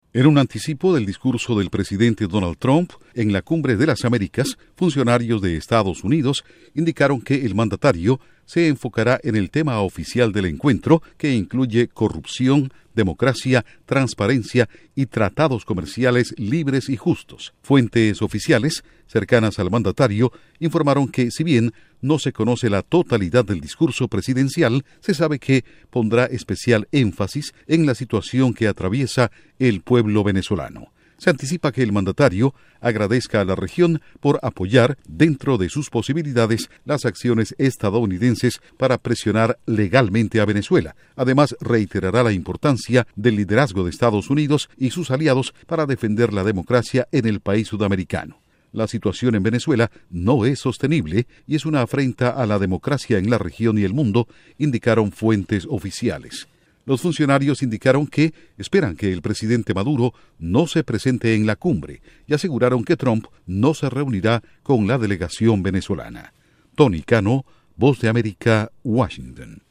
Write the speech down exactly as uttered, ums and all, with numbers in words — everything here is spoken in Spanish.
En un anticipo del discurso del presidente Donald Trump en la Cumbre de las Américas, funcionarios de Estados Unidos indicaron que el mandatario se enfocará en el tema oficial del encuentro, que incluye corrupción, democracia, transparencia y tratados comerciales libres y justos. Fuentes oficiales cercanas al mandatario informaron que, si bien no se conoce la totalidad del discurso presidencial, se sabe que pondrá especial énfasis en la situación que atraviesa el pueblo venezolano. Se anticipa que el mandatario agradezca a la región por apoyar, dentro de sus posibilidades, las acciones estadounidenses para presionar legalmente a Venezuela. Además, reiterará la importancia del liderazgo de Estados Unidos y sus aliados para defender la democracia en el país sudamericano. La situación en Venezuela no es sostenible y es una afrenta a la democracia en la región y el mundo, indicaron fuentes oficiales. Los funcionarios indicaron que esperan que el presidente Maduro no se presente en la cumbre y aseguraron que Trump no se reunirá con la delegación venezolana. Tony Cano, Voz de América, Washington.